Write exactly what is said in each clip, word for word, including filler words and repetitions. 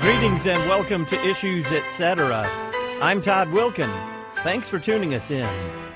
Greetings and welcome to Issues, et cetera. I'm Todd Wilkin. Thanks for tuning us in.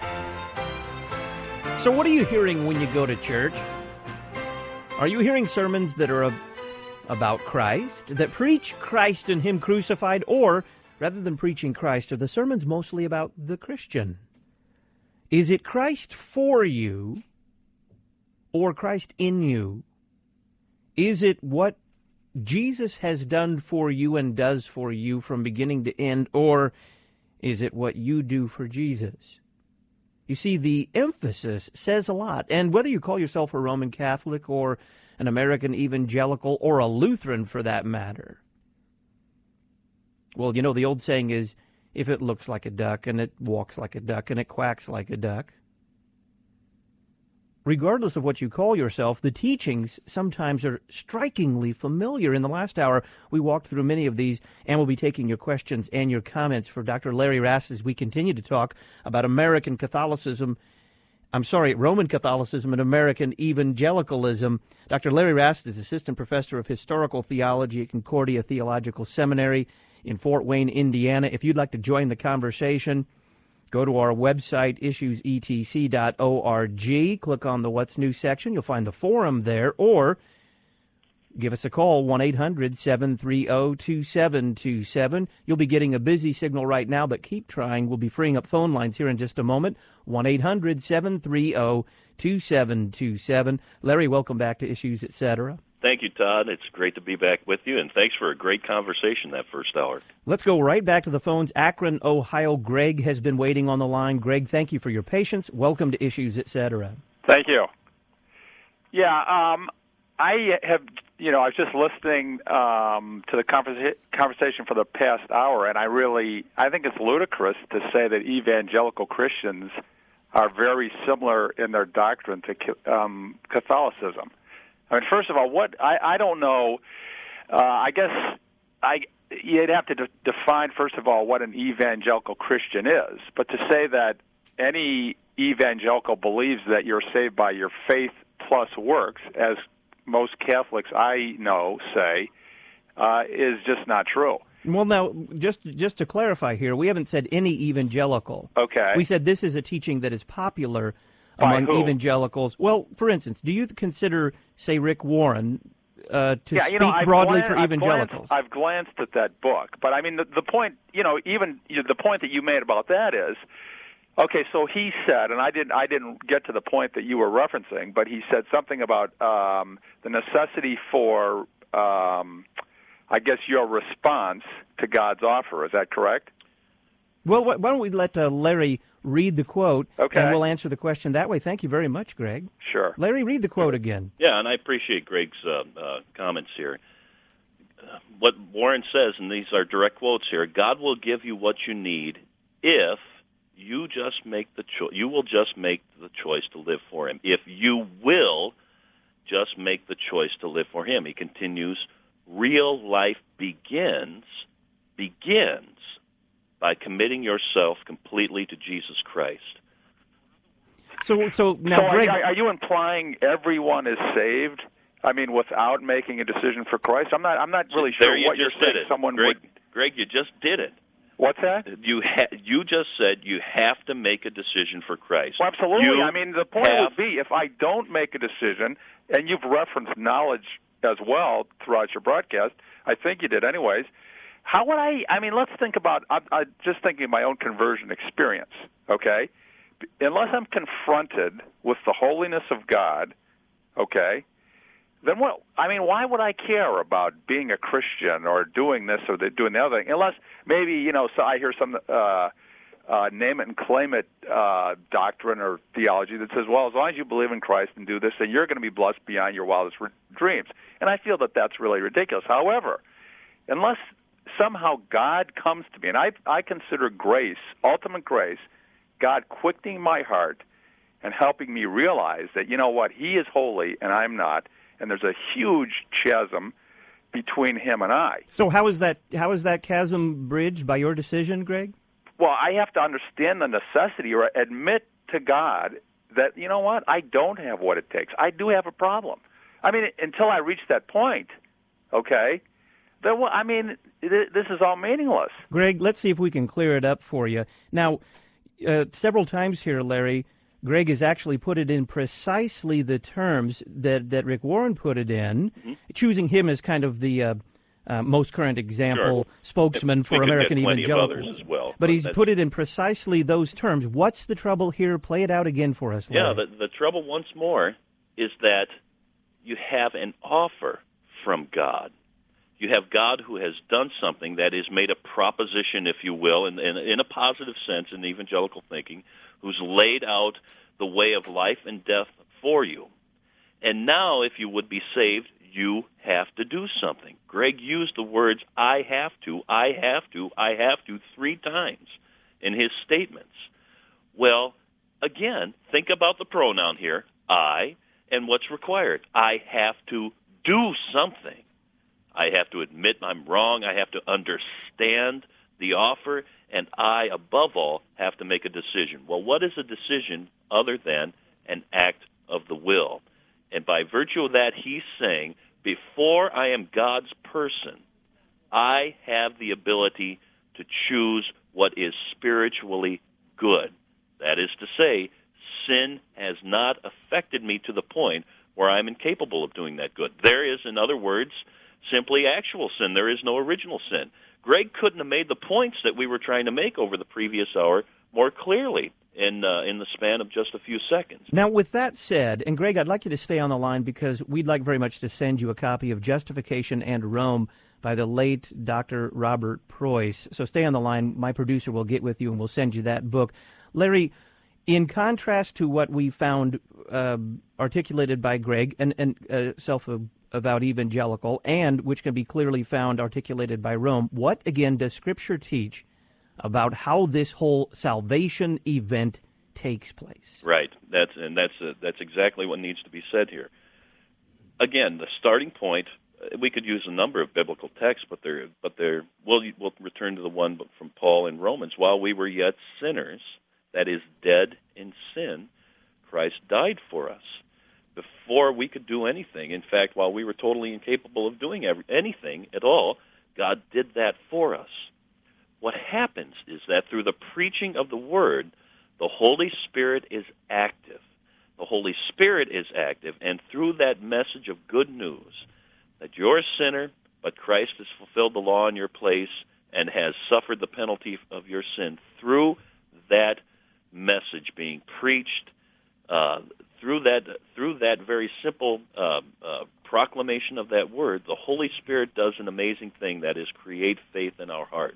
So what are you hearing when you go to church? Are you hearing sermons that are about Christ, that preach Christ and Him crucified, or rather than preaching Christ, are the sermons mostly about the Christian? Is it Christ for you or Christ in you? Is it what Jesus has done for you and does for you from beginning to end, or is it what you do for Jesus? You see, the emphasis says a lot, and whether you call yourself a Roman Catholic or an American evangelical or a Lutheran for that matter, well, you know, the old saying is, if it looks like a duck and it walks like a duck and it quacks like a duck, regardless of what you call yourself, the teachings sometimes are strikingly familiar. In the last hour, we walked through many of these, and we'll be taking your questions and your comments for Doctor Larry Rast as we continue to talk about American Catholicism, I'm sorry, Roman Catholicism and American evangelicalism. Doctor Larry Rast is Assistant Professor of Historical Theology at Concordia Theological Seminary in Fort Wayne, Indiana. If you'd like to join the conversation, go to our website, issues e t c dot org. Click on the What's New section. You'll find the forum there. Or give us a call, one eight hundred seven three zero two seven two seven. You'll be getting a busy signal right now, but keep trying. We'll be freeing up phone lines here in just a moment. one eight hundred seven three zero two seven two seven. Larry, welcome back to Issues, et cetera. Thank you, Todd. It's great to be back with you, and thanks for a great conversation that first hour. Let's go right back to the phones. Akron, Ohio. Greg has been waiting on the line. Greg, thank you for your patience. Welcome to Issues, et cetera. Thank you. Yeah, um, I have, you know, I was just listening um, to the conversa- conversation for the past hour, and I really, I think it's ludicrous to say that evangelical Christians are very similar in their doctrine to um, Catholicism. I mean, first of all, what I, I don't know. Uh, I guess I you'd have to de- define first of all what an evangelical Christian is. But to say that any evangelical believes that you're saved by your faith plus works, as most Catholics I know say, uh, is just not true. Well, now, just just to clarify here, we haven't said any evangelical. Okay. We said this is a teaching that is popular among evangelicals. Well, for instance, do you consider, say, Rick Warren uh, to yeah, speak you know, I've broadly glanced, for I've evangelicals? Glanced, I've glanced at that book, but I mean, the, the point, you know, even you know, the point that you made about that is, okay, so he said, and I didn't, I didn't get to the point that you were referencing, but he said something about um, the necessity for, um, I guess, your response to God's offer. Is that correct? Well, why don't we let uh, Larry read the quote, okay. and we'll answer the question that way. Thank you very much, Greg. Sure. Larry, read the quote again. Yeah, and I appreciate Greg's uh, uh, comments here. Uh, what Warren says, and these are direct quotes here, God will give you what you need if you just make the choice. You will just make the choice to live for Him. If you will just make the choice to live for Him. He continues, real life begins, begins by committing yourself completely to Jesus Christ. So, so now, so Greg, are, are you implying everyone is saved? I mean, without making a decision for Christ? I'm not. I'm not really there sure you what you're saying. It. Someone Greg, would. Greg, you just did it. What's that? You ha- you just said you have to make a decision for Christ. Well, absolutely. You I mean, the point have... would be if I don't make a decision, and you've referenced knowledge as well throughout your broadcast. I think you did, anyways. How would I, I mean, let's think about, I'm, I'm just thinking of my own conversion experience, okay? Unless I'm confronted with the holiness of God, okay, then what, I mean, why would I care about being a Christian or doing this or the, doing the other thing? Unless maybe, you know, so I hear some uh, uh, name it and claim it uh, doctrine or theology that says, well, as long as you believe in Christ and do this, then you're going to be blessed beyond your wildest re- dreams. And I feel that that's really ridiculous. However, unless somehow God comes to me, and I, I consider grace, ultimate grace, God quickening my heart and helping me realize that, you know what, He is holy and I'm not, and there's a huge chasm between Him and I. So how is that, how is that chasm bridged by your decision, Greg? Well, I have to understand the necessity or admit to God that, you know what, I don't have what it takes. I do have a problem. I mean, until I reach that point, okay, There, well, I mean, th- this is all meaningless. Greg, let's see if we can clear it up for you. Now, uh, several times here, Larry, Greg has actually put it in precisely the terms that, that Rick Warren put it in, mm-hmm. choosing him as kind of the uh, uh, most current example, sure. spokesman for we American could get evangelicals. Of others as well, but, but he's that's... put it in precisely those terms. What's the trouble here? Play it out again for us, Larry. Yeah, the, the trouble once more is that you have an offer from God. You have God who has done something that is made a proposition, if you will, in, in, in a positive sense in evangelical thinking, who's laid out the way of life and death for you. And now, if you would be saved, you have to do something. Greg used the words, I have to, I have to, I have to, three times in his statements. Well, again, think about the pronoun here, I, and what's required. I have to do something. I have to admit I'm wrong. I have to understand the offer. And I, above all, have to make a decision. Well, what is a decision other than an act of the will? And by virtue of that, he's saying, before I am God's person, I have the ability to choose what is spiritually good. That is to say, sin has not affected me to the point where I'm incapable of doing that good. There is, in other words, simply actual sin. There is no original sin. Greg couldn't have made the points that we were trying to make over the previous hour more clearly in uh, in the span of just a few seconds. Now, with that said, and Greg, I'd like you to stay on the line because we'd like very much to send you a copy of Justification and Rome by the late Doctor Robert Preuss. So stay on the line. My producer will get with you and we'll send you that book. Larry, in contrast to what we found uh, articulated by Greg, and, and uh, self-avowed evangelical, and which can be clearly found articulated by Rome, what, again, does Scripture teach about how this whole salvation event takes place? Right. That's and that's uh, that's exactly what needs to be said here. Again, the starting point. We could use a number of biblical texts, but they're but they're. We'll we'll return to the one from Paul in Romans. While we were yet sinners, that is, dead in sin, Christ died for us. Before we could do anything, in fact, while we were totally incapable of doing every, anything at all, God did that for us. What happens is that through the preaching of the Word, the Holy Spirit is active. The Holy Spirit is active, and through that message of good news, that you're a sinner, but Christ has fulfilled the law in your place and has suffered the penalty of your sin, through that message being preached, uh, through that through that very simple uh, uh, proclamation of that word, the Holy Spirit does an amazing thing, that is, create faith in our hearts.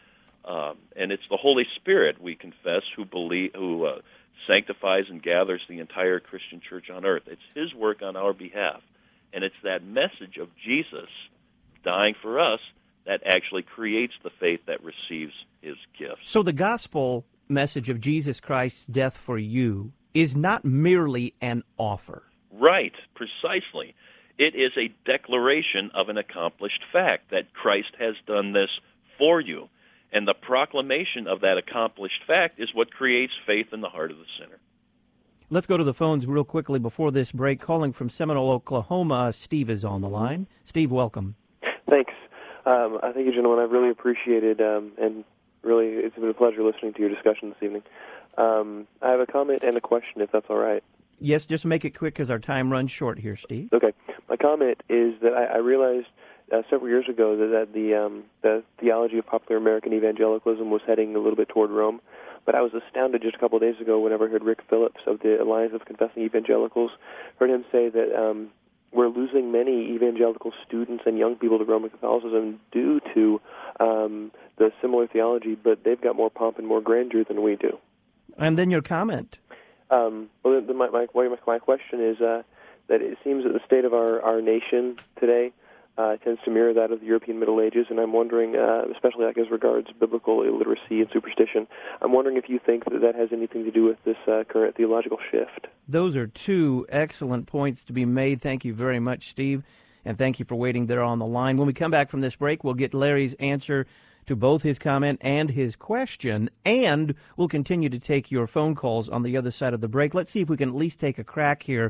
Um, and it's the Holy Spirit, we confess, who believe, who uh, sanctifies and gathers the entire Christian church on earth. It's His work on our behalf. And it's that message of Jesus dying for us that actually creates the faith that receives His gifts. So the gospel message of Jesus Christ's death for you is not merely an offer. Right, precisely. It is a declaration of an accomplished fact that Christ has done this for you. And the proclamation of that accomplished fact is what creates faith in the heart of the sinner. Let's go to the phones real quickly before this break. Calling from Seminole, Oklahoma, Steve is on the line. Steve, welcome. Thanks. Um, I thank you, gentlemen. I've really appreciated, um, and really it's been a pleasure listening to your discussion this evening. Um, I have a comment and a question, if that's all right. Yes, just make it quick because our time runs short here, Steve. Okay. My comment is that I, I realized uh, several years ago that, that the, um, the theology of popular American evangelicalism was heading a little bit toward Rome. But I was astounded just a couple of days ago whenever I heard Rick Phillips of the Alliance of Confessing Evangelicals, heard him say that um, we're losing many evangelical students and young people to Roman Catholicism due to um, the similar theology, but they've got more pomp and more grandeur than we do. And then your comment. Um, well, the, my, my, my question is uh, that it seems that the state of our, our nation today Uh, tends to mirror that of the European Middle Ages, and I'm wondering, uh, especially like as regards biblical illiteracy and superstition, I'm wondering if you think that that has anything to do with this uh, current theological shift. Those are two excellent points to be made. Thank you very much, Steve, and thank you for waiting there on the line. When we come back from this break, we'll get Larry's answer to both his comment and his question, and we'll continue to take your phone calls on the other side of the break. Let's see if we can at least take a crack here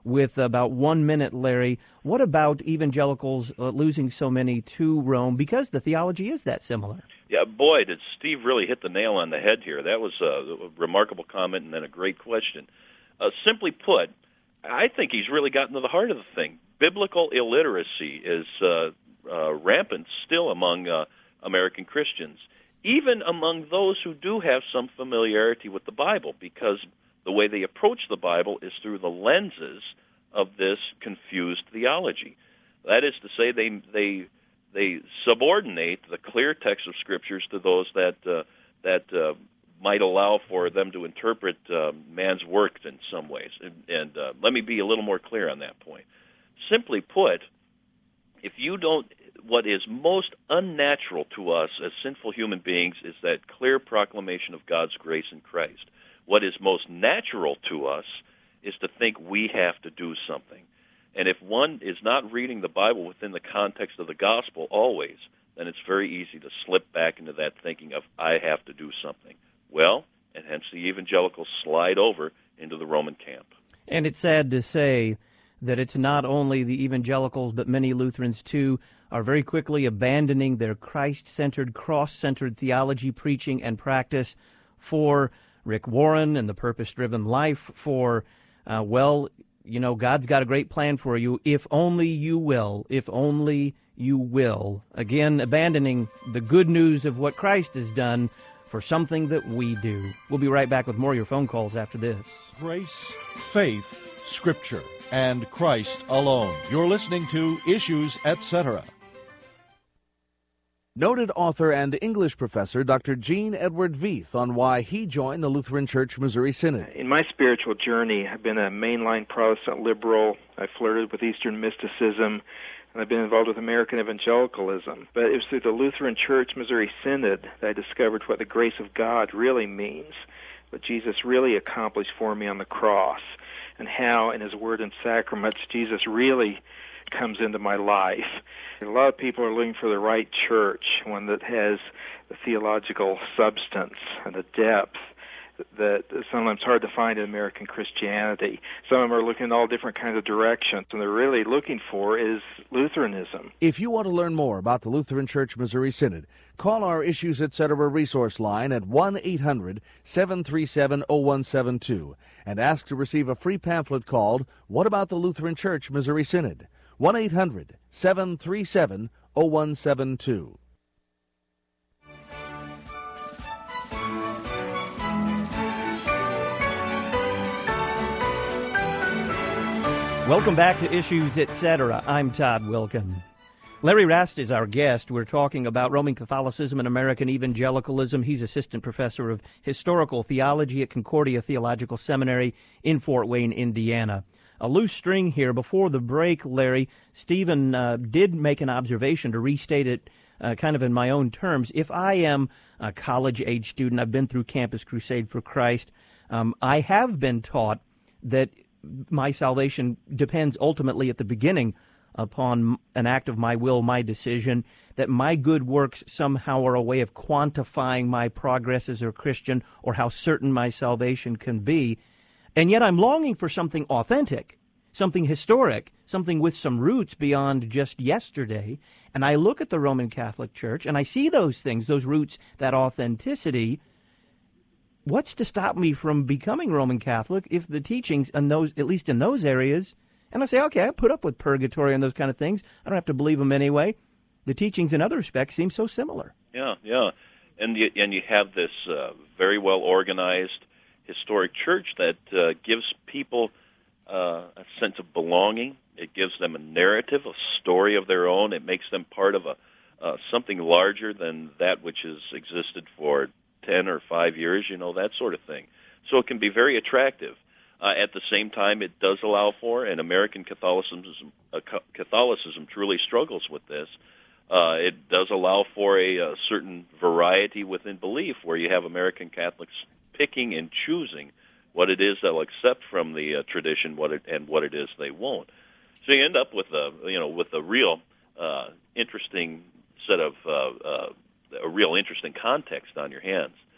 with about one minute, Larry. What about evangelicals uh, losing so many to Rome because the theology is that similar? Yeah, boy, did Steve really hit the nail on the head here. That was a, a remarkable comment and then a great question. Uh, simply put, I think he's really gotten to the heart of the thing. Biblical illiteracy is uh, uh, rampant still among uh, American Christians, even among those who do have some familiarity with the Bible, because the way they approach the Bible is through the lenses of this confused theology. That is to say, they they they subordinate the clear text of Scriptures to those that uh, that uh, might allow for them to interpret uh, man's work in some ways. And, and uh, let me be a little more clear on that point. Simply put, if you don't, what is most unnatural to us as sinful human beings is that clear proclamation of God's grace in Christ. What is most natural to us is to think we have to do something. And if one is not reading the Bible within the context of the gospel always, then it's very easy to slip back into that thinking of, I have to do something. Well, and hence the evangelicals slide over into the Roman camp. And it's sad to say that it's not only the evangelicals, but many Lutherans too are very quickly abandoning their Christ-centered, cross-centered theology, preaching, and practice for Rick Warren and the purpose-driven life, for, uh, well, you know, God's got a great plan for you, if only you will, if only you will. Again, abandoning the good news of what Christ has done for something that we do. We'll be right back with more of your phone calls after this. Grace, faith, Scripture, and Christ alone. You're listening to Issues, et cetera. Noted author and English professor Doctor Gene Edward Veith on why he joined the Lutheran Church Missouri Synod. In my spiritual journey, I've been a mainline Protestant liberal. I flirted with Eastern mysticism, and I've been involved with American evangelicalism. But it was through the Lutheran Church Missouri Synod that I discovered what the grace of God really means, what Jesus really accomplished for me on the cross, and how in His Word and Sacraments Jesus really comes into my life. A lot of people are looking for the right church, one that has the theological substance and the depth that is sometimes hard to find in American Christianity. Some of them are looking in all different kinds of directions, and they're really looking for is Lutheranism. If you want to learn more about the Lutheran Church Missouri Synod, call our Issues, et cetera resource line at one eight hundred seven three seven oh one seven two and ask to receive a free pamphlet called What About the Lutheran Church Missouri Synod? one eight hundred seven three seven oh one seven two. Welcome back to Issues, et cetera. I'm Todd Wilkin. Larry Rast is our guest. We're talking about Roman Catholicism and American evangelicalism. He's assistant professor of historical theology at Concordia Theological Seminary in Fort Wayne, Indiana. A loose string here. Before the break, Larry, Stephen uh, did make an observation to restate it uh, kind of in my own terms. If I am a college-age student, I've been through Campus Crusade for Christ, um, I have been taught that my salvation depends ultimately at the beginning upon an act of my will, my decision, that my good works somehow are a way of quantifying my progress as a Christian or how certain my salvation can be. And yet I'm longing for something authentic, something historic, something with some roots beyond just yesterday. And I look at the Roman Catholic Church and I see those things, those roots, that authenticity. What's to stop me from becoming Roman Catholic if the teachings, in those, at least in those areas, and I say, okay, I put up with purgatory and those kind of things. I don't have to believe them anyway. The teachings in other respects seem so similar. Yeah, yeah. And you, and you have this uh, very well-organized historic church that uh, gives people uh, a sense of belonging. It gives them a narrative, a story of their own. It makes them part of a uh, something larger than that which has existed for ten or five years, you know, that sort of thing. So it can be very attractive. Uh, at the same time, it does allow for, and American Catholicism, uh, Catholicism truly struggles with this, uh, it does allow for a, a certain variety within belief, where you have American Catholics picking and choosing what it is they'll accept from the uh, tradition, what it, and what it is they won't. So you end up with a, you know, with a real uh, interesting set of uh, uh, a real interesting context on your hands.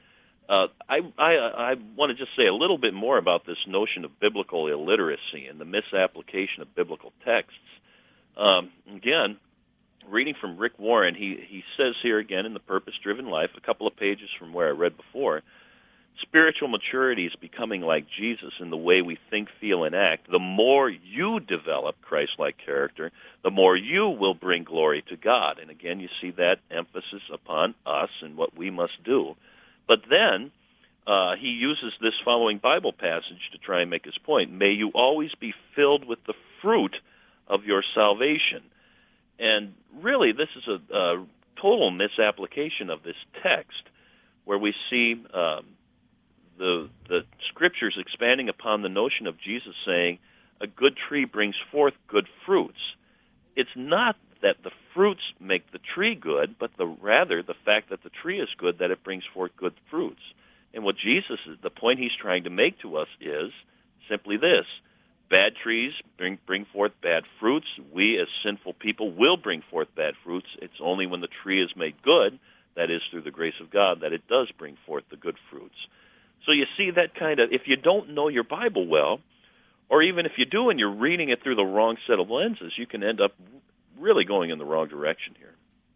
Uh, I, I, I want to just say a little bit more about this notion of biblical illiteracy and the misapplication of biblical texts. Um, again, reading from Rick Warren, he, he says here again in The Purpose-Driven Life, a couple of pages from where I read before, spiritual maturity is becoming like Jesus in the way we think, feel, and act. The more you develop Christ-like character, the more you will bring glory to God. And again, you see that emphasis upon us and what we must do. But then uh, he uses this following Bible passage to try and make his point. May you always be filled with the fruit of your salvation. And really, this is a, a total misapplication of this text, where we see um, the the Scriptures expanding upon the notion of Jesus saying, a good tree brings forth good fruits. It's not that the fruits make the tree good, but the rather the fact that the tree is good, that it brings forth good fruits. And what Jesus is, the point he's trying to make to us is simply this: bad trees bring bring forth bad fruits. We as sinful people will bring forth bad fruits. It's only when the tree is made good, that is through the grace of God, that it does bring forth the good fruits. So you see that kind of, if you don't know your Bible well, or even if you do and you're reading it through the wrong set of lenses, you can end up really going in the wrong direction here.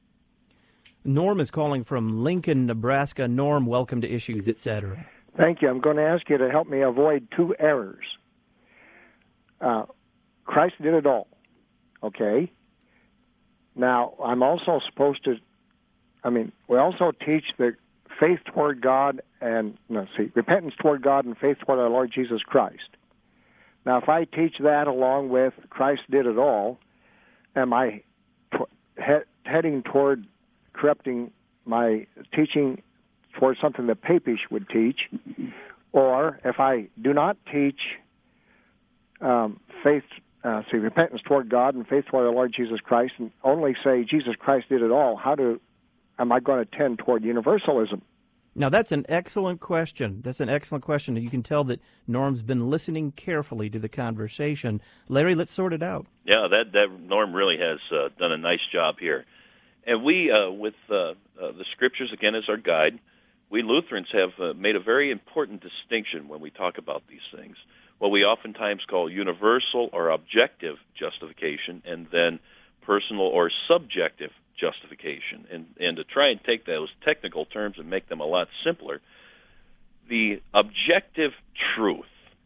Norm is calling from Lincoln, Nebraska. Norm, welcome to Issues, et cetera. Thank you. I'm going to ask you to help me avoid two errors. Uh, Christ did it all, okay? Now, I'm also supposed to, I mean, we also teach that faith toward God and, no, see, repentance toward God and faith toward our Lord Jesus Christ. Now, if I teach that along with Christ did it all, am I t- he- heading toward corrupting my teaching toward something that Papish would teach? Or if I do not teach um, faith, uh, see, repentance toward God and faith toward our Lord Jesus Christ, and only say Jesus Christ did it all, how do am I going to tend toward universalism? Now, that's an excellent question. That's an excellent question. You can tell that Norm's been listening carefully to the conversation. Larry, let's sort it out. Yeah, that, that Norm really has uh, done a nice job here. And we, uh, with uh, uh, the Scriptures, again, as our guide, we Lutherans have uh, made a very important distinction when we talk about these things. What we oftentimes call universal or objective justification, and then personal or subjective justification. And, and to try and take those technical terms and make them a lot simpler, the objective truth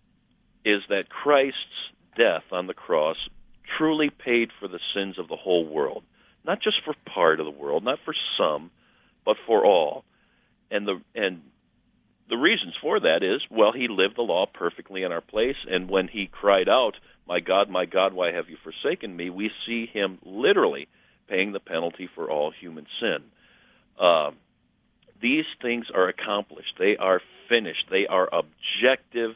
is that Christ's death on the cross truly paid for the sins of the whole world, not just for part of the world, not for some, but for all. And the and the reasons for that is, well, he lived the law perfectly in our place, and when he cried out, "My God, my God, why have you forsaken me?" we see him literally paying the penalty for all human sin. Uh, these things are accomplished. They are finished. They are objective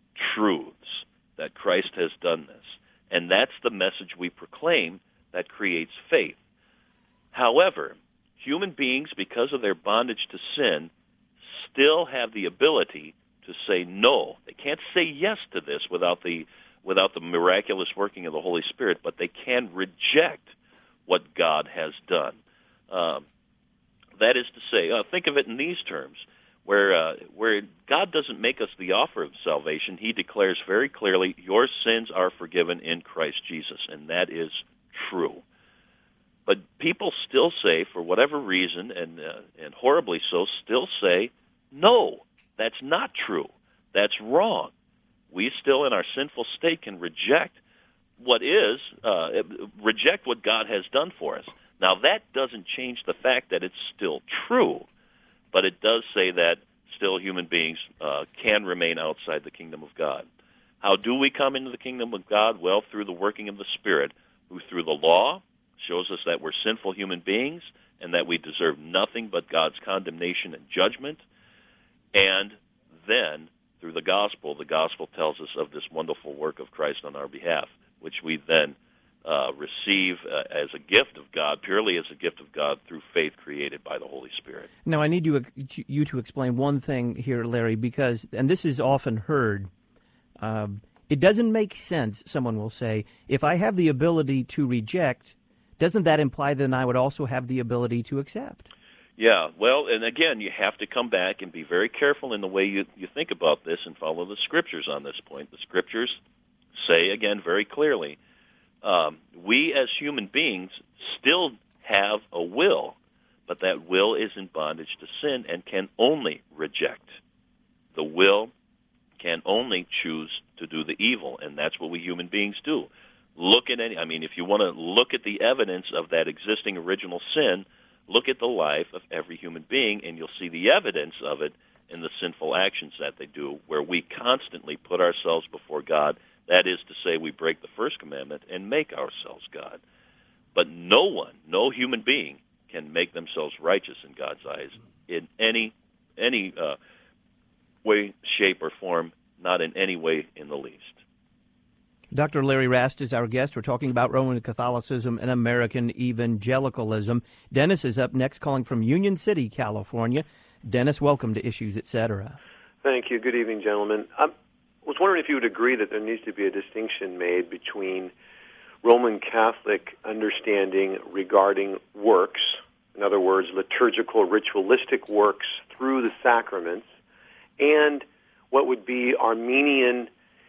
truths that Christ has done this. And that's the message we proclaim that creates faith. However, human beings, because of their bondage to sin, still have the ability to say no. They can't say yes to this without the without the miraculous working of the Holy Spirit, but they can reject what God has done. Um, that is to say, uh, think of it in these terms, where uh, where God doesn't make us the offer of salvation. He declares very clearly, your sins are forgiven in Christ Jesus, and that is true. But people still say, for whatever reason, and uh, and horribly so, still say, no, that's not true. That's wrong. We still, in our sinful state, can reject what is, uh, reject what God has done for us. Now, that doesn't change the fact that it's still true, but it does say that still human beings uh, can remain outside the kingdom of God. How do we come into the kingdom of God? Well, through the working of the Spirit, who through the law shows us that we're sinful human beings and that we deserve nothing but God's condemnation and judgment. And then, through the gospel, the gospel tells us of this wonderful work of Christ on our behalf, which we then uh, receive uh, as a gift of God, purely as a gift of God through faith created by the Holy Spirit. Now, I need you, you to explain one thing here, Larry, because, and this is often heard, um, it doesn't make sense, someone will say, if I have the ability to reject, doesn't that imply then I would also have the ability to accept? Yeah, well, and again, you have to come back and be very careful in the way you, you think about this and follow the Scriptures on this point. The Scriptures say, again, very clearly, um, we as human beings still have a will, but that will is in bondage to sin and can only reject. The will can only choose to do the evil, and that's what we human beings do. Look at any, I mean, if you want to look at the evidence of that existing original sin, look at the life of every human being, and you'll see the evidence of it in the sinful actions that they do, where we constantly put ourselves before God. That is to say, we break the first commandment and make ourselves God. But no one, no human being, can make themselves righteous in God's eyes in any any uh, way, shape, or form, not in any way in the least. Doctor Larry Rast is our guest. We're talking about Roman Catholicism and American evangelicalism. Dennis is up next, calling from Union City, California. Dennis, welcome to Issues, et cetera. Thank you. Good evening, gentlemen. I was wondering if you would agree that there needs to be a distinction made between Roman Catholic understanding regarding works, in other words, liturgical, ritualistic works through the sacraments, and what would be Armenian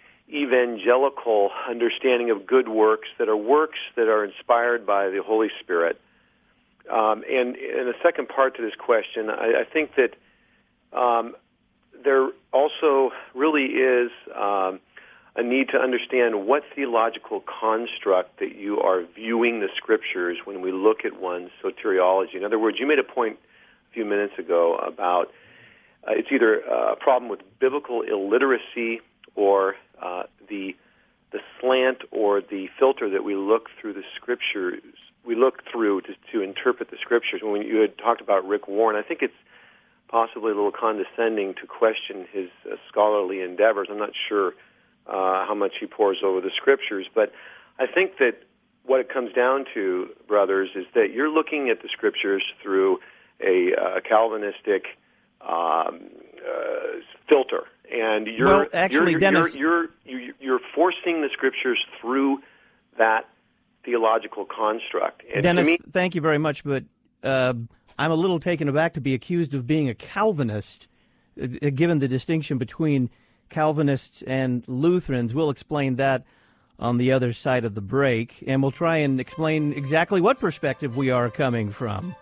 evangelical understanding of good works that are works that are inspired by the Holy Spirit. Um, and in the second part to this question, I, I think that um, there also really is um, a need to understand what theological construct that you are viewing the Scriptures when we look at one's soteriology. In other words, you made a point a few minutes ago about uh, it's either a problem with biblical illiteracy or uh, the the slant or the filter that we look through the Scriptures, we look through to, to interpret the Scriptures. When you had talked about Rick Warren, I think it's possibly a little condescending to question his uh, scholarly endeavors. I'm not sure uh, how much he pours over the Scriptures, but I think that what it comes down to, brothers, is that you're looking at the Scriptures through a uh, Calvinistic um, uh, filter. And you're, well, actually, you're, Dennis, you're, you're, you're forcing the Scriptures through that theological construct. And Dennis, to me, thank you very much, but uh, I'm a little taken aback to be accused of being a Calvinist, uh, given the distinction between Calvinists and Lutherans. We'll explain that on the other side of the break, and we'll try and explain exactly what perspective we are coming from.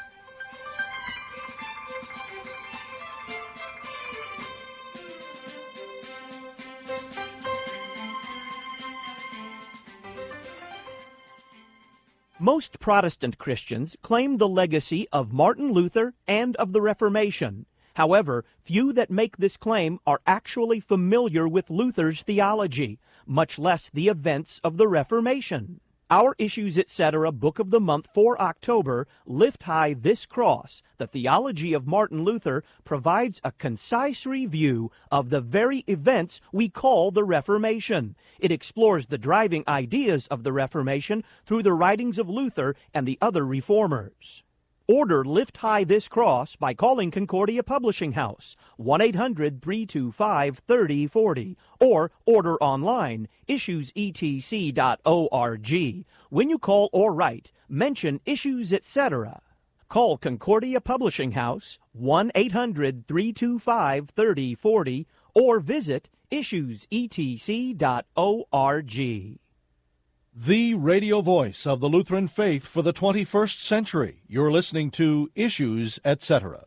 Most Protestant Christians claim the legacy of Martin Luther and of the Reformation. However, few that make this claim are actually familiar with Luther's theology, much less the events of the Reformation. Our Issues, et cetera book of the month for October, Lift High This Cross, the theology of Martin Luther, provides a concise review of the very events we call the Reformation. It explores the driving ideas of the Reformation through the writings of Luther and the other reformers. Order Lift High This Cross by calling Concordia Publishing House, one eight hundred, three two five, three oh four oh, or order online, issues e t c dot org. When you call or write, mention Issues, et cetera. Call Concordia Publishing House, one eight hundred, three two five, three oh four oh, or visit issues e t c dot org. The radio voice of the Lutheran faith for the twenty-first century. You're listening to Issues, et cetera.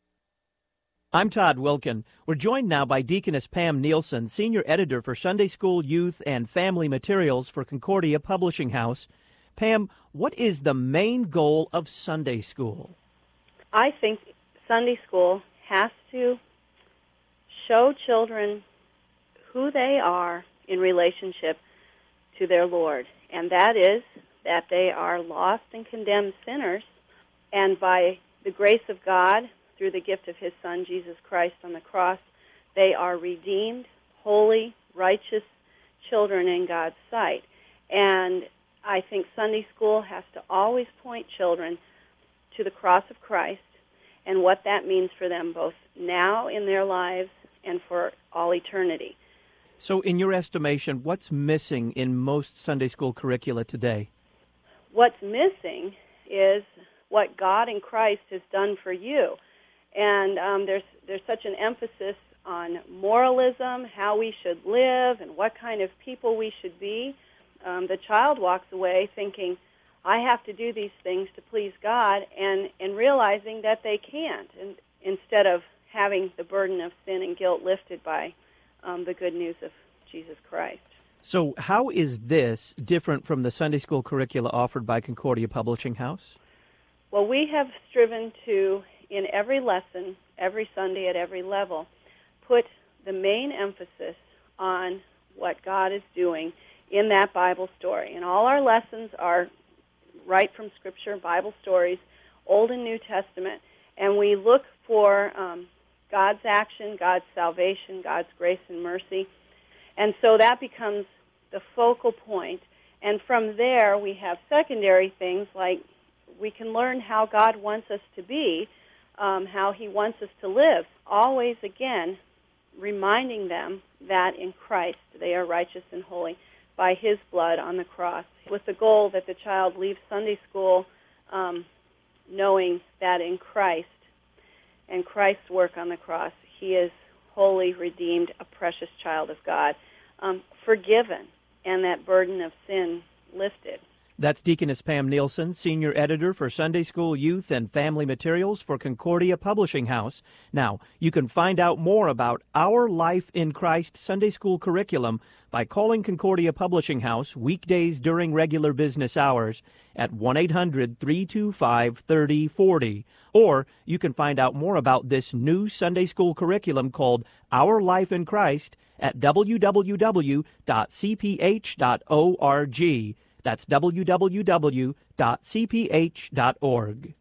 I'm Todd Wilkin. We're joined now by Deaconess Pam Nielsen, Senior Editor for Sunday School, Youth, and Family Materials for Concordia Publishing House. Pam, what is the main goal of Sunday School? I think Sunday School has to show children who they are in relationship to their Lord, and that is that they are lost and condemned sinners, and by the grace of God, through the gift of His Son, Jesus Christ, on the cross, they are redeemed, holy, righteous children in God's sight. And I think Sunday School has to always point children to the cross of Christ and what that means for them both now in their lives and for all eternity. So in your estimation, what's missing in most Sunday school curricula today? What's missing is what God in Christ has done for you. And um, there's there's such an emphasis on moralism, how we should live, and what kind of people we should be. Um, the child walks away thinking, I have to do these things to please God, and, and realizing that they can't, and instead of having the burden of sin and guilt lifted by um, the good news of Jesus Christ. So how is this different from the Sunday school curricula offered by Concordia Publishing House? Well, we have striven to, in every lesson, every Sunday at every level, put the main emphasis on what God is doing in that Bible story. And all our lessons are right from Scripture, Bible stories, Old and New Testament, and we look for um, God's action, God's salvation, God's grace and mercy. And so that becomes the focal point. And from there, we have secondary things like we can learn how God wants us to be, um, how he wants us to live, always, again, reminding them that in Christ they are righteous and holy by his blood on the cross, with the goal that the child leaves Sunday school um, knowing that in Christ and Christ's work on the cross, he is holy, redeemed, a precious child of God, um, forgiven, and that burden of sin lifted. That's Deaconess Pam Nielsen, Senior Editor for Sunday School Youth and Family Materials for Concordia Publishing House. Now, you can find out more about Our Life in Christ Sunday School curriculum by calling Concordia Publishing House weekdays during regular business hours at one eight hundred, three two five, three oh four oh. Or you can find out more about this new Sunday School curriculum called Our Life in Christ at w w w dot c p h dot org. That's w w w dot c p h dot org.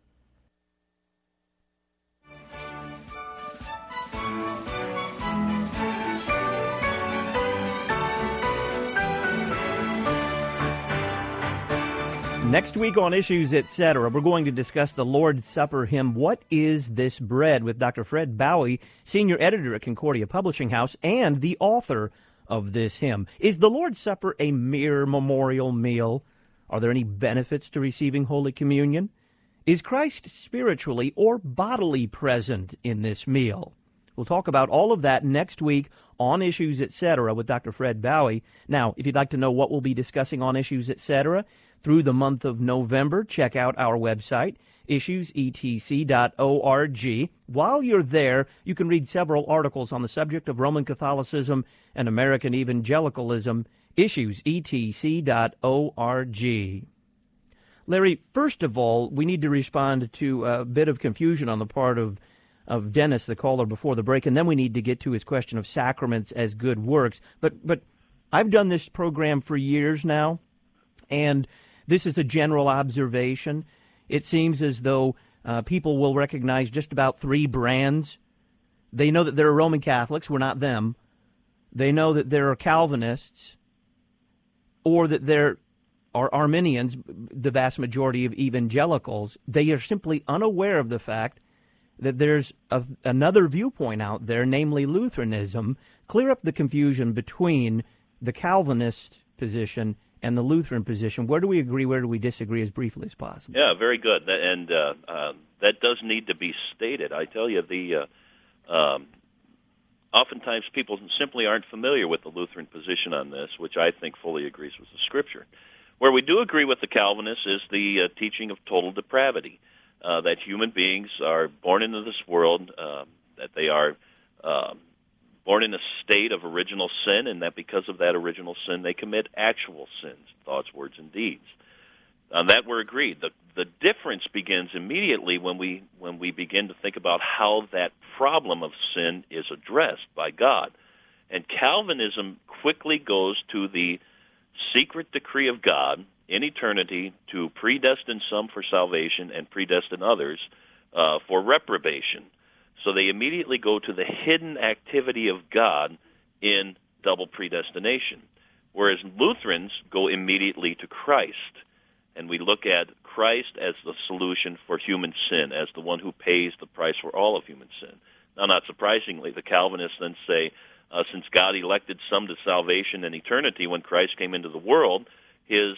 Next week on Issues, et cetera, we're going to discuss the Lord's Supper hymn, What is This Bread?, with Doctor Fred Bowie, Senior Editor at Concordia Publishing House and the author of this hymn. Is the Lord's Supper a mere memorial meal? Are there any benefits to receiving Holy Communion? Is Christ spiritually or bodily present in this meal? We'll talk about all of that next week on Issues, et cetera, with Doctor Fred Bowie. Now, if you'd like to know what we'll be discussing on Issues, et cetera, through the month of November, check out our website, issues e t c dot org. While you're there, you can read several articles on the subject of Roman Catholicism and American evangelicalism, issues e t c dot org. Larry, first of all, we need to respond to a bit of confusion on the part of, of Dennis, the caller before the break, and then we need to get to his question of sacraments as good works. But, but I've done this program for years now, and this is a general observation. It seems as though uh, people will recognize just about three brands. They know that there are Roman Catholics. We're not them. They know that there are Calvinists, or that there are Arminians, the vast majority of evangelicals. They are simply unaware of the fact that there's a, another viewpoint out there, namely Lutheranism. Clear up the confusion between the Calvinist position and the Lutheran position. Where do we agree, where do we disagree, as briefly as possible? Yeah, very good. And uh, uh, that does need to be stated. I tell you, the uh, um, oftentimes people simply aren't familiar with the Lutheran position on this, which I think fully agrees with the Scripture. Where we do agree with the Calvinists is the uh, teaching of total depravity, uh, that human beings are born into this world, uh, that they are uh, born in a state of original sin, and that because of that original sin, they commit actual sins, thoughts, words, and deeds. On that we're agreed. The the difference begins immediately when we when we begin to think about how that problem of sin is addressed by God. And Calvinism quickly goes to the secret decree of God in eternity to predestine some for salvation and predestine others uh, for reprobation. So they immediately go to the hidden activity of God in double predestination, whereas Lutherans go immediately to Christ, and we look at Christ as the solution for human sin, as the one who pays the price for all of human sin. Now, not surprisingly, the Calvinists then say, uh, since God elected some to salvation and eternity when Christ came into the world, his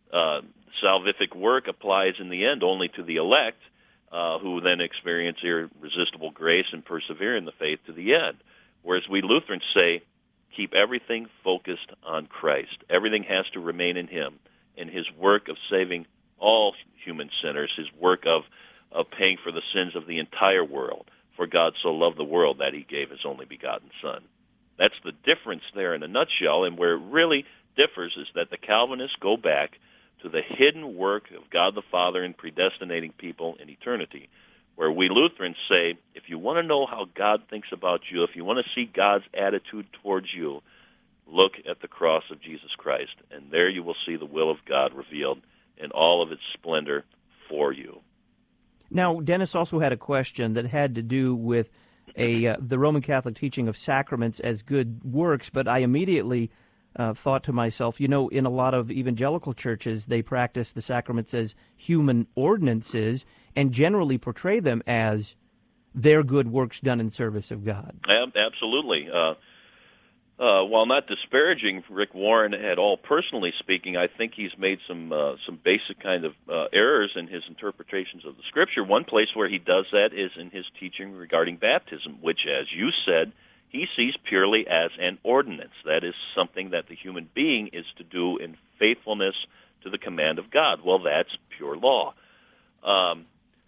uh, salvific work applies in the end only to the elect, uh, who then experience irresistible grace and persevere in the faith to the end. Whereas we Lutherans say, keep everything focused on Christ. Everything has to remain in Him, in His work of saving all human sinners, His work of, of paying for the sins of the entire world. For God so loved the world that He gave His only begotten Son. That's the difference there in a nutshell, and where it really differs is that the Calvinists go back to the hidden work of God the Father in predestinating people in eternity, where we Lutherans say, if you want to know how God thinks about you, if you want to see God's attitude towards you, look at the cross of Jesus Christ, and there you will see the will of God revealed in all of its splendor for you. Now, Dennis also had a question that had to do with a uh, the Roman Catholic teaching of sacraments as good works, but I immediately uh, thought to myself, you know, in a lot of evangelical churches, they practice the sacraments as human ordinances and generally portray them as their good works done in service of God. Absolutely. Uh, uh, while not disparaging Rick Warren at all, personally speaking, I think he's made some uh, some basic kind of uh, errors in his interpretations of the Scripture. One place where he does that is in his teaching regarding baptism, which, as you said, he sees purely as an ordinance. That is something that the human being is to do in faithfulness to the command of God. Well, that's pure law. Um,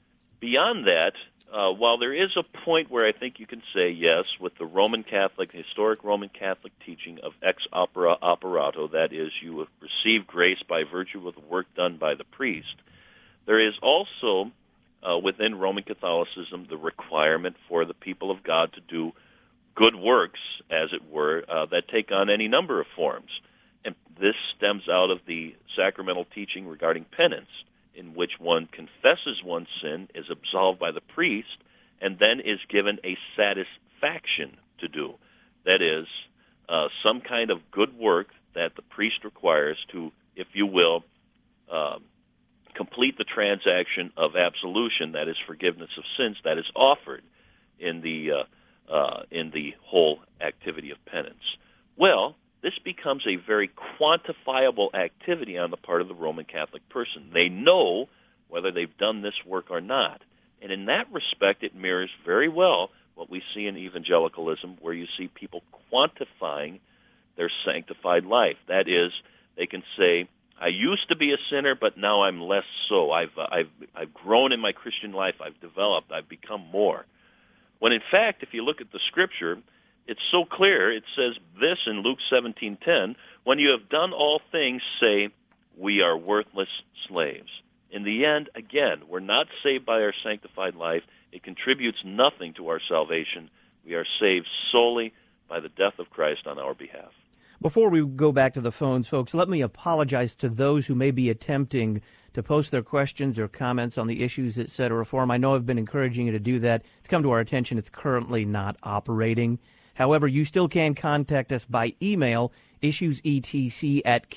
beyond that, Uh, while there is a point where I think you can say, yes, with the Roman Catholic, historic Roman Catholic teaching of ex opera operato, that is, you receive grace by virtue of the work done by the priest, there is also, uh, within Roman Catholicism, the requirement for the people of God to do good works, as it were, uh, that take on any number of forms. And this stems out of the sacramental teaching regarding penance, in which one confesses one's sin, is absolved by the priest, and then is given a satisfaction to do. That is, uh, some kind of good work that the priest requires to, if you will, uh, complete the transaction of absolution, that is forgiveness of sins, that is offered in the uh, uh, in the whole activity of penance. Well, this becomes a very quantifiable activity on the part of the Roman Catholic person. They know whether they've done this work or not. And in that respect, it mirrors very well what we see in evangelicalism, where you see people quantifying their sanctified life. That is, they can say, I used to be a sinner, but now I'm less so. I've, uh, I've, I've grown in my Christian life. I've developed. I've become more. When in fact, if you look at the Scripture, it's so clear. It says this in Luke seventeen ten, when you have done all things, say, we are worthless slaves. In the end, again, we're not saved by our sanctified life. It contributes nothing to our salvation. We are saved solely by the death of Christ on our behalf. Before we go back to the phones, folks, let me apologize to those who may be attempting to post their questions or comments on the Issues, et cetera forum. I know I've been encouraging you to do that. It's come to our attention it's currently not operating. However, you still can contact us by email, issuesetc at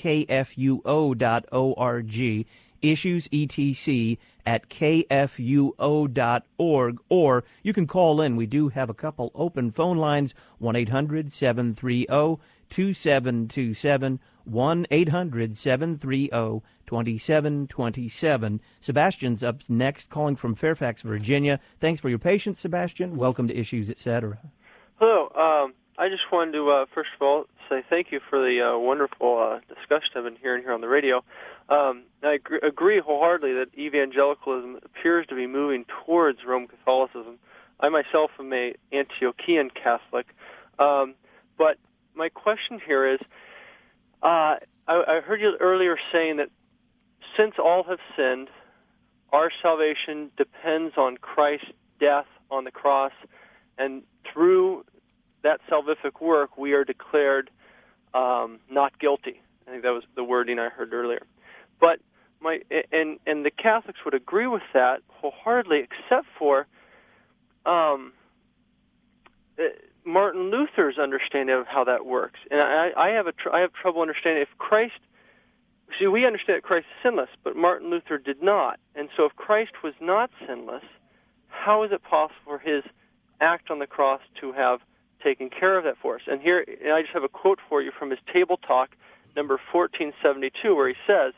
kfuo dot org, issuesetc at kfuo dot org, or you can call in. We do have a couple open phone lines, one eight hundred seven three zero two seven two seven, one eight hundred seven three zero two seven two seven. Sebastian's up next, calling from Fairfax, Virginia. Thanks for your patience, Sebastian. Welcome to Issues, et cetera. Hello. Um, I just wanted to, uh, first of all, say thank you for the uh, wonderful uh, discussion I've been hearing here on the radio. Um, I agree, agree wholeheartedly that evangelicalism appears to be moving towards Roman Catholicism. I myself am a Antiochian Catholic. Um, but my question here is, uh, I, I heard you earlier saying that since all have sinned, our salvation depends on Christ's death on the cross, and through that salvific work, we are declared um, not guilty. I think that was the wording I heard earlier. But my and and the Catholics would agree with that wholeheartedly, except for um, Martin Luther's understanding of how that works. And I, I have a tr- I have trouble understanding if Christ. See, we understand that Christ is sinless, but Martin Luther did not. And so, if Christ was not sinless, how is it possible for his act on the cross to have taken care of that for us? And here, and I just have a quote for you from his Table Talk, number fourteen seventy-two, where he says,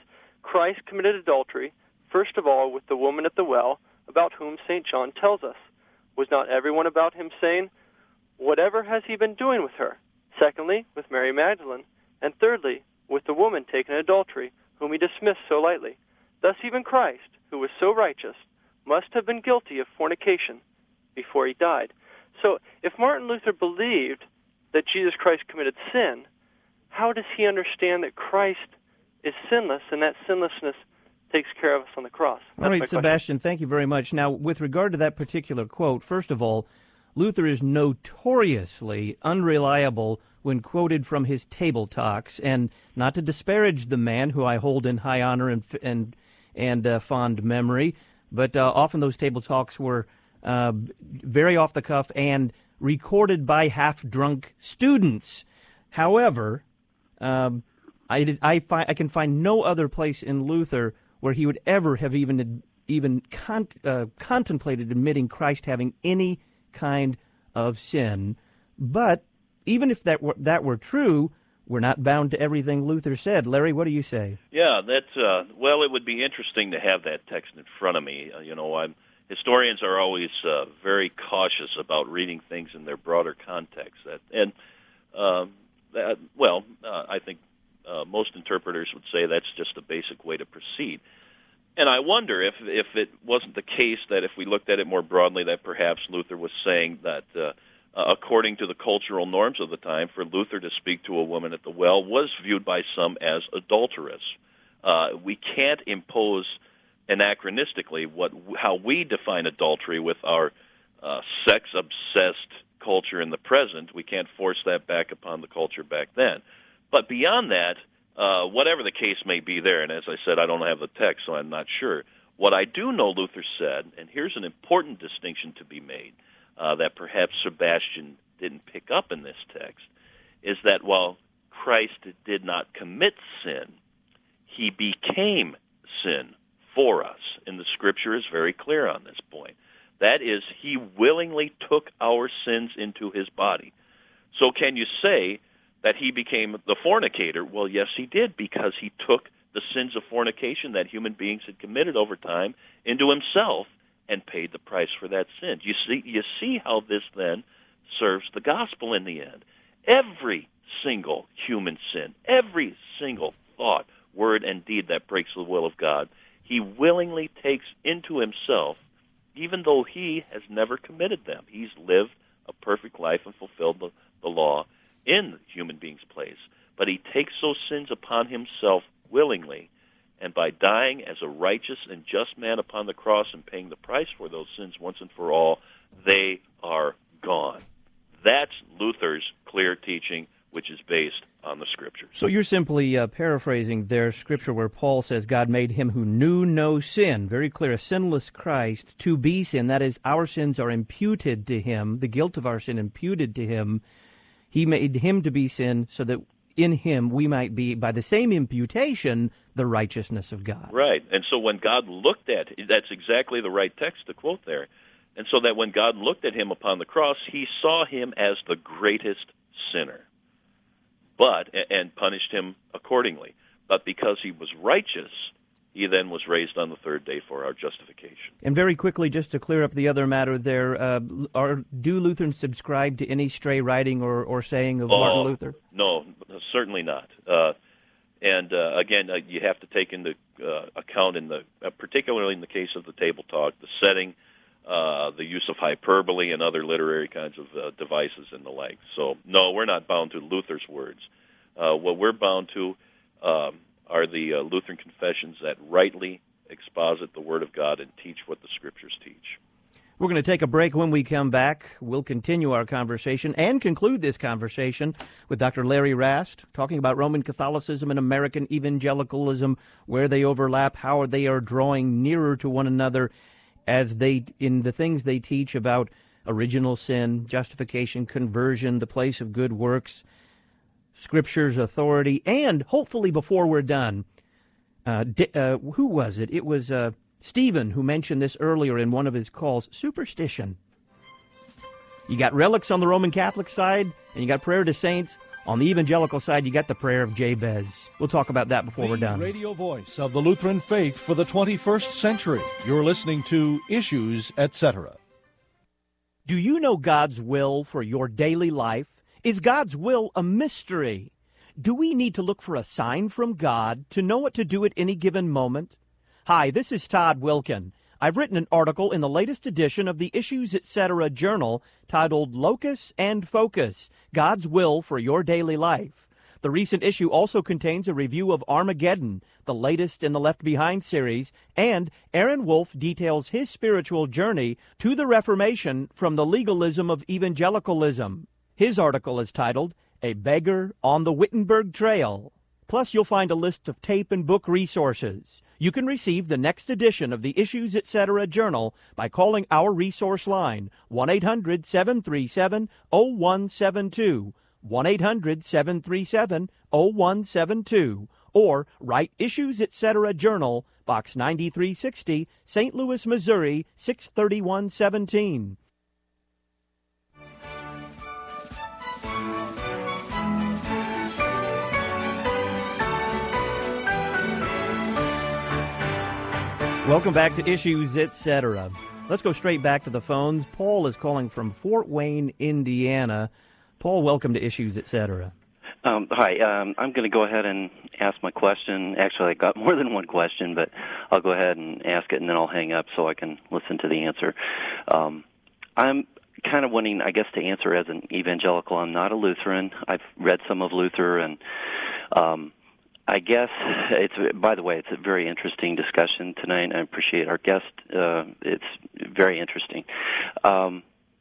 Christ committed adultery, first of all, with the woman at the well, about whom Saint John tells us. Was not everyone about him saying, whatever has he been doing with her? Secondly, with Mary Magdalene. And thirdly, with the woman taken in adultery, whom he dismissed so lightly. Thus even Christ, who was so righteous, must have been guilty of fornication before he died. So if Martin Luther believed that Jesus Christ committed sin, how does he understand that Christ is sinless and that sinlessness takes care of us on the cross? That's all right, Sebastian, thank you very much. Now, with regard to that particular quote, first of all, Luther is notoriously unreliable when quoted from his table talks, and not to disparage the man who I hold in high honor and and and uh, fond memory, but uh, often those table talks were uh, very off the cuff and recorded by half-drunk students. However, um, I I, fi- I can find no other place in Luther where he would ever have even even con- uh, contemplated admitting Christ having any kind of sin. But even if that were, that were true, we're not bound to everything Luther said. Larry, what do you say? Yeah, that uh, well, it would be interesting to have that text in front of me. Uh, you know, I'm, historians are always uh, very cautious about reading things in their broader context. That, and uh, that, well, uh, I think uh, most interpreters would say that's just a basic way to proceed. And I wonder if if it wasn't the case that if we looked at it more broadly, that perhaps Luther was saying that. Uh, Uh, according to the cultural norms of the time, for Luther to speak to a woman at the well was viewed by some as adulterous. Uh, we can't impose anachronistically what how we define adultery with our uh, sex-obsessed culture in the present. We can't force that back upon the culture back then. But beyond that, uh, whatever the case may be there, and as I said, I don't have the text, so I'm not sure. What I do know Luther said, and here's an important distinction to be made, Uh, that perhaps Sebastian didn't pick up in this text, is that while Christ did not commit sin, he became sin for us. And the Scripture is very clear on this point. That is, he willingly took our sins into his body. So can you say that he became the fornicator? Well, yes, he did, because he took the sins of fornication that human beings had committed over time into himself and paid the price for that sin. You see, you see how this then serves the gospel in the end. Every single human sin, every single thought, word, and deed that breaks the will of God, he willingly takes into himself, even though he has never committed them. He's lived a perfect life and fulfilled the, the law in human beings' place. But he takes those sins upon himself willingly, and by dying as a righteous and just man upon the cross and paying the price for those sins once and for all, they are gone. That's Luther's clear teaching, which is based on the Scriptures. So you're simply uh, paraphrasing their Scripture where Paul says God made him who knew no sin, very clear, a sinless Christ, to be sin. That is, our sins are imputed to him, the guilt of our sin imputed to him. He made him to be sin so that in him we might be, by the same imputation, the righteousness of God. Right. And so when God looked at, that's exactly the right text to quote there. And so that when God looked at him upon the cross, he saw him as the greatest sinner, but and punished him accordingly. But because he was righteous, he then was raised on the third day for our justification. And very quickly, just to clear up the other matter there, uh, are, do Lutherans subscribe to any stray writing or, or saying of oh, Martin Luther? No, certainly not. Uh, and uh, again, uh, you have to take into uh, account, in the uh, particularly in the case of the table talk, the setting, uh, the use of hyperbole and other literary kinds of uh, devices and the like. So, no, we're not bound to Luther's words. Uh, what we're bound to um, are the uh, Lutheran confessions that rightly exposit the Word of God and teach what the Scriptures teach. We're going to take a break. When we come back, we'll continue our conversation and conclude this conversation with Doctor Larry Rast, talking about Roman Catholicism and American evangelicalism, where they overlap, how they are drawing nearer to one another as they, in the things they teach about original sin, justification, conversion, the place of good works, Scripture's authority, and hopefully before we're done, uh, uh, who was it? It was uh, Stephen who mentioned this earlier in one of his calls, superstition. You got relics on the Roman Catholic side, and you got prayer to saints. On the evangelical side, you got the prayer of Jabez. We'll talk about that before the we're done. Radio voice of the Lutheran faith for the twenty-first century. You're listening to Issues, et cetera. Do you know God's will for your daily life? Is God's will a mystery? Do we need to look for a sign from God to know what to do at any given moment? Hi, this is Todd Wilkin. I've written an article in the latest edition of the Issues, et cetera journal titled Locus and Focus, God's Will for Your Daily Life. The recent issue also contains a review of Armageddon, the latest in the Left Behind series, and Aaron Wolf details his spiritual journey to the Reformation from the legalism of evangelicalism. His article is titled, A Beggar on the Wittenberg Trail. Plus, you'll find a list of tape and book resources. You can receive the next edition of the Issues, et cetera journal by calling our resource line, one eight hundred seven three seven oh one seven two, one eight hundred seven three seven oh one seven two, or write Issues, et cetera journal, Box ninety-three sixty, Saint Louis, Missouri, six thirty-one seventeen. Welcome back to Issues, et cetera. Let's go straight back to the phones. Paul is calling from Fort Wayne, Indiana. Paul, welcome to Issues, et cetera. Um, hi, um, I'm going to go ahead and ask my question. Actually, I got more than one question, but I'll go ahead and ask it, and then I'll hang up so I can listen to the answer. Um, I'm kind of wanting, I guess, to answer as an evangelical. I'm not a Lutheran. I've read some of Luther, and um, I guess it's, by the way, it's a very interesting discussion tonight. I appreciate our guest. Uh, it's very interesting. Um,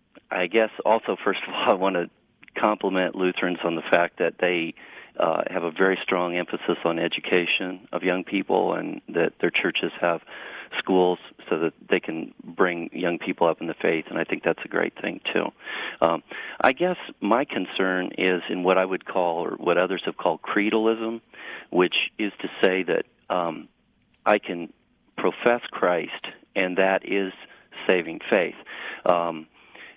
I guess also, first of all, I want to compliment Lutherans on the fact that they uh, have a very strong emphasis on education of young people, and that their churches have schools so that they can bring young people up in the faith, and I think that's a great thing, too. Um, I guess my concern is in what I would call, or what others have called, creedalism, which is to say that um, I can profess Christ, and that is saving faith. Um,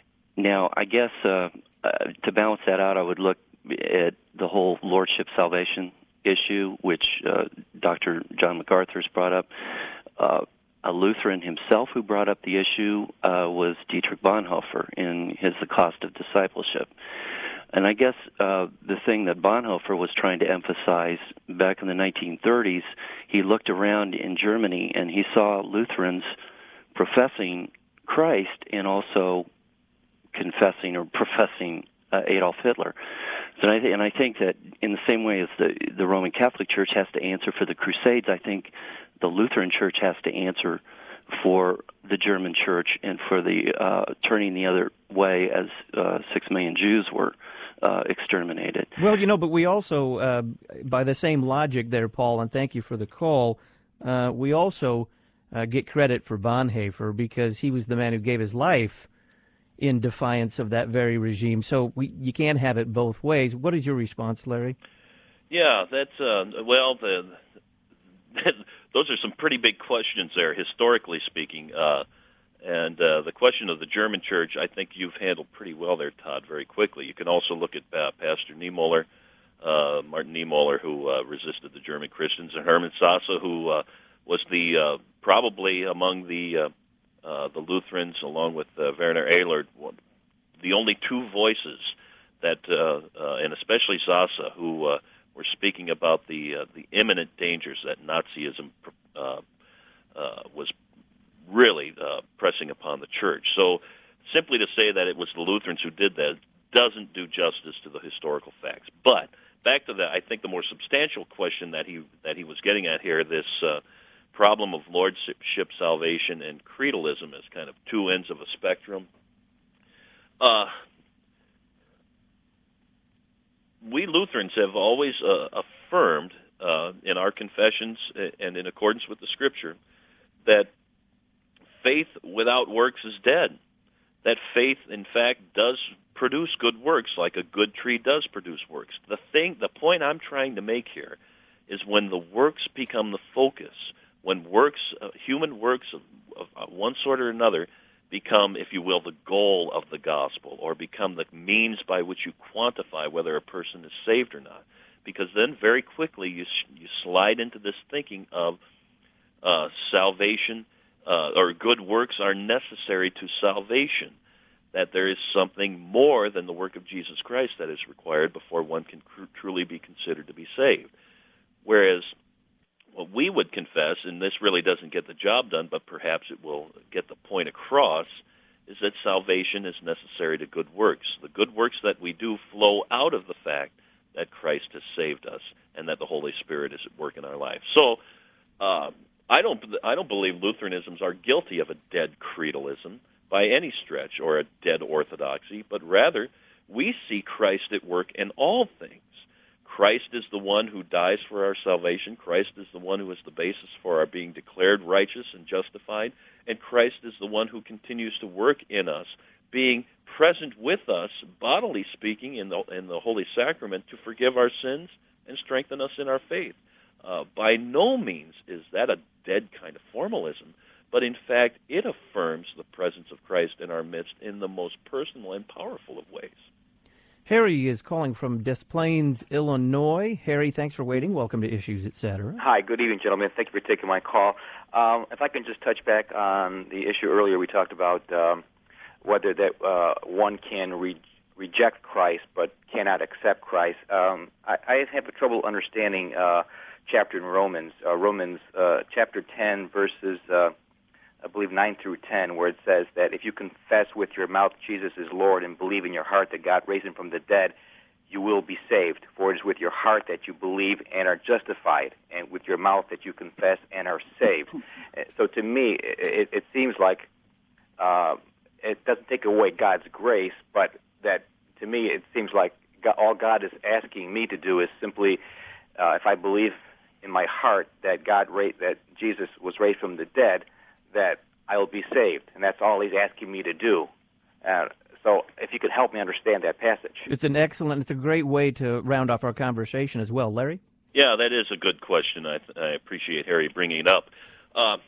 now, I guess uh, uh, to balance that out, I would look at the whole lordship salvation issue, which uh, Doctor John MacArthur's brought up. Uh, a Lutheran himself who brought up the issue uh, was Dietrich Bonhoeffer in his The Cost of Discipleship. And I guess uh, the thing that Bonhoeffer was trying to emphasize back in the nineteen thirties, he looked around in Germany and he saw Lutherans professing Christ and also confessing or professing uh, Adolf Hitler. So I th- and I think that in the same way as the, the Roman Catholic Church has to answer for the Crusades, I think the Lutheran Church has to answer for the German Church and for the uh, turning the other way as uh, six million Jews were uh, exterminated. Well, you know, but we also, uh, by the same logic there, Paul, and thank you for the call, uh, we also uh, get credit for Bonhoeffer because he was the man who gave his life in defiance of that very regime. So we, you can't have it both ways. What is your response, Larry? Yeah, that's, uh, well, the, those are some pretty big questions there, historically speaking. Uh, and uh, the question of the German church, I think you've handled pretty well there, Todd, very quickly. You can also look at uh, Pastor Niemöller, uh, Martin Niemöller, who uh, resisted the German Christians, and Hermann Sasse, who uh, was the uh, probably among the uh, uh, the Lutherans, along with uh, Werner Ehlert, the only two voices that, uh, uh, and especially Sasse, who uh, were speaking about the uh, the imminent dangers that Nazism uh, uh, was really uh, pressing upon the church. So simply to say that it was the Lutherans who did that doesn't do justice to the historical facts. But back to that, I think the more substantial question that he that he was getting at here, this uh, problem of lordship salvation and creedalism as kind of two ends of a spectrum. Uh, we Lutherans have always uh, affirmed uh, in our confessions and in accordance with the Scripture that faith without works is dead. That faith, in fact, does produce good works, like a good tree does produce works. The thing, the point I'm trying to make here is when the works become the focus, when works, uh, human works of, of, of one sort or another, become, if you will, the goal of the gospel, or become the means by which you quantify whether a person is saved or not. Because then very quickly you you slide into this thinking of uh, salvation uh, or good works are necessary to salvation, that there is something more than the work of Jesus Christ that is required before one can cr- truly be considered to be saved. Whereas what we would confess, and this really doesn't get the job done, but perhaps it will get the point across, is that salvation is necessary to good works. The good works that we do flow out of the fact that Christ has saved us and that the Holy Spirit is at work in our life. So uh, I don't I don't believe Lutheranisms are guilty of a dead creedalism by any stretch, or a dead orthodoxy, but rather we see Christ at work in all things. Christ is the one who dies for our salvation. Christ is the one who is the basis for our being declared righteous and justified. And Christ is the one who continues to work in us, being present with us, bodily speaking, in the in the Holy Sacrament to forgive our sins and strengthen us in our faith. Uh, by no means is that a dead kind of formalism, but in fact it affirms the presence of Christ in our midst in the most personal and powerful of ways. Harry is calling from Des Plaines, Illinois. Harry, thanks for waiting. Welcome to Issues, et cetera. Hi, good evening, gentlemen. Thank you for taking my call. Um, if I can just touch back on the issue earlier, we talked about um, whether that uh, one can re- reject Christ but cannot accept Christ. Um, I, I have a trouble understanding uh, chapter in Romans, uh, Romans uh, chapter ten, verses uh, I believe nine through ten, where it says that if you confess with your mouth Jesus is Lord and believe in your heart that God raised him from the dead, you will be saved. For it is with your heart that you believe and are justified, and with your mouth that you confess and are saved. So to me, it, it seems like uh, it doesn't take away God's grace, but that to me it seems like God, all God is asking me to do is simply, uh, if I believe in my heart that God raised, that Jesus was raised from the dead, that I will be saved, and that's all he's asking me to do. Uh, so if you could help me understand that passage. It's an excellent, it's a great way to round off our conversation as well. Larry? Yeah, that is a good question. I, I appreciate Harry bringing it up. Uh,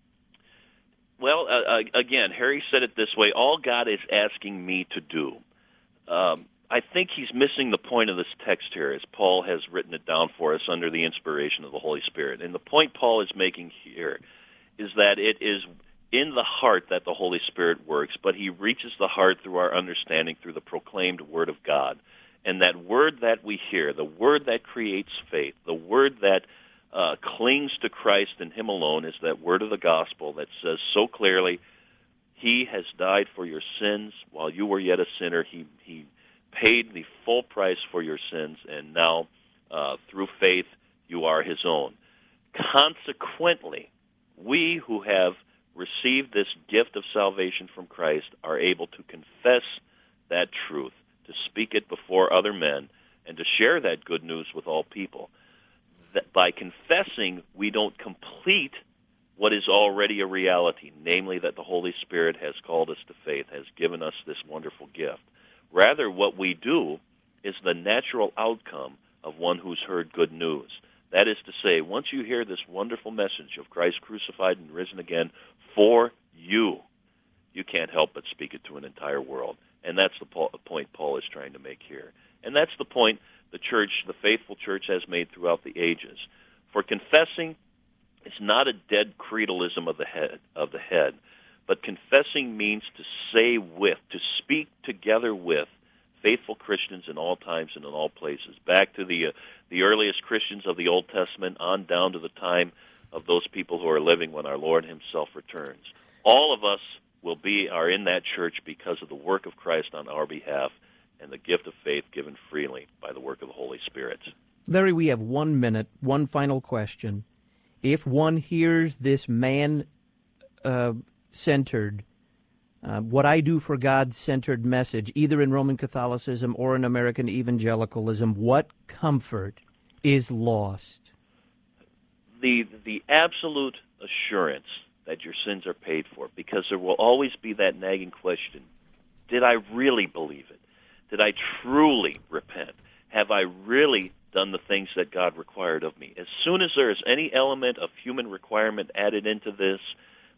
well, uh, again, Harry said it this way, all God is asking me to do. Um, I think he's missing the point of this text here, as Paul has written it down for us under the inspiration of the Holy Spirit. And the point Paul is making here is that it is in the heart that the Holy Spirit works, but he reaches the heart through our understanding, through the proclaimed Word of God. And that Word that we hear, the Word that creates faith, the Word that uh, clings to Christ and him alone, is that Word of the Gospel that says so clearly, he has died for your sins while you were yet a sinner. He, he paid the full price for your sins, and now uh, through faith you are his own. Consequently, we who have received this gift of salvation from Christ are able to confess that truth, to speak it before other men, and to share that good news with all people. That by confessing, we don't complete what is already a reality, namely that the Holy Spirit has called us to faith, has given us this wonderful gift. Rather, what we do is the natural outcome of one who's heard good news. That is to say, once you hear this wonderful message of Christ crucified and risen again for you, you can't help but speak it to an entire world. And that's the point Paul is trying to make here. And that's the point the church, the faithful church, has made throughout the ages. For confessing is not a dead creedalism of the head, of the head, but confessing means to say with, to speak together with faithful Christians in all times and in all places, back to the uh, the earliest Christians of the Old Testament on down to the time of those people who are living when our Lord himself returns. All of us will be are in that church because of the work of Christ on our behalf and the gift of faith given freely by the work of the Holy Spirit. Larry, we have one minute, one final question. If one hears this man-centered, uh, uh, what I do for God-centered message, either in Roman Catholicism or in American evangelicalism, what comfort is lost? The the absolute assurance that your sins are paid for, because there will always be that nagging question, did I really believe it? Did I truly repent? Have I really done the things that God required of me? As soon as there is any element of human requirement added into this,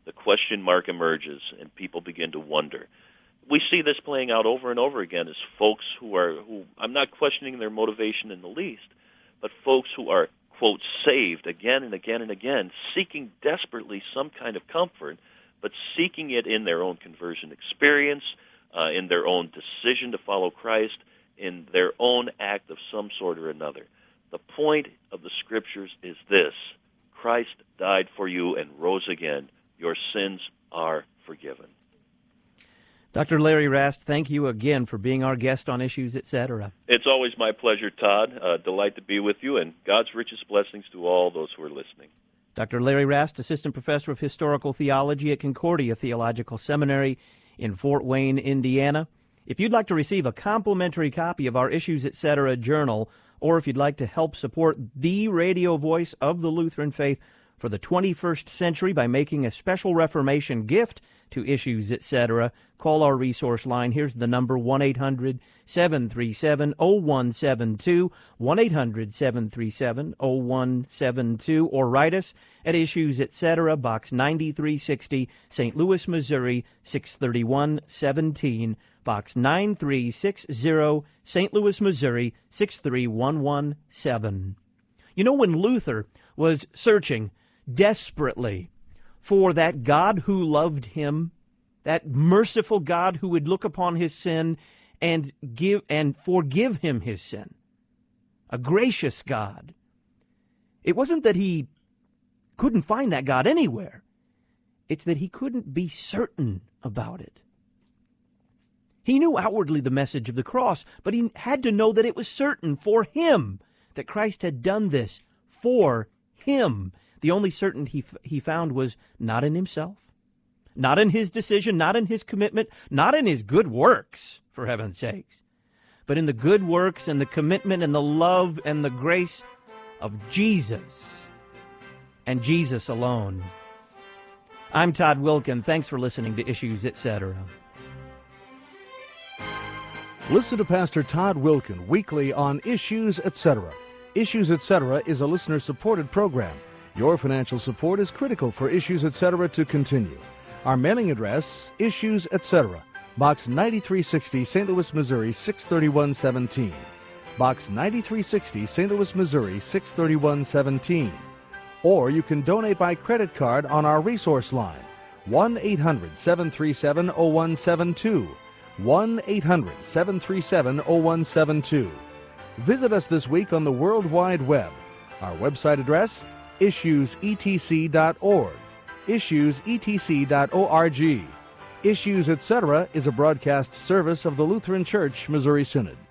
the question mark emerges and people begin to wonder. We see this playing out over and over again as folks who are, who I'm not questioning their motivation in the least, but folks who are, quote, saved again and again and again, seeking desperately some kind of comfort, but seeking it in their own conversion experience, uh, in their own decision to follow Christ, in their own act of some sort or another. The point of the Scriptures is this: Christ died for you and rose again. Your sins are forgiven. Doctor Larry Rast, thank you again for being our guest on Issues, et cetera. It's always my pleasure, Todd. Uh, delight to be with you, and God's richest blessings to all those who are listening. Doctor Larry Rast, Assistant Professor of Historical Theology at Concordia Theological Seminary in Fort Wayne, Indiana. If you'd like to receive a complimentary copy of our Issues, et cetera journal, or if you'd like to help support the radio voice of the Lutheran faith for the twenty-first century by making a special Reformation gift to Issues, et cetera, call our resource line. Here's the number, one eight hundred seven three seven oh one seven two, one eight hundred seven three seven oh one seven two, or write us at Issues, et cetera, Box ninety-three sixty, Saint Louis, Missouri, six thirty-one seventeen, Box nine three six zero, Saint Louis, Missouri, six three one one seven. You know, when Luther was searching desperately for that God who loved him, that merciful God who would look upon his sin and give and forgive him his sin, a gracious God, it wasn't that he couldn't find that God anywhere. It's that he couldn't be certain about it. He knew outwardly the message of the cross, but he had to know that it was certain for him, that Christ had done this for him. The only certainty he found was not in himself, not in his decision, not in his commitment, not in his good works, for heaven's sakes, but in the good works and the commitment and the love and the grace of Jesus, and Jesus alone. I'm Todd Wilken. Thanks for listening to Issues, et cetera. Listen to Pastor Todd Wilken weekly on Issues, et cetera. Issues, et cetera is a listener-supported program. Your financial support is critical for Issues, et cetera to continue. Our mailing address, Issues, et cetera, Box ninety-three sixty, Saint Louis, Missouri, six thirty-one seventeen. Box ninety-three sixty, Saint Louis, Missouri, six thirty-one seventeen. Or you can donate by credit card on our resource line, one eight hundred seven three seven oh one seven two, one eight hundred seven three seven oh one seven two. Visit us this week on the World Wide Web. Our website address, issues e t c dot org, issues e t c dot org. Issues, et cetera is a broadcast service of the Lutheran Church Missouri Synod.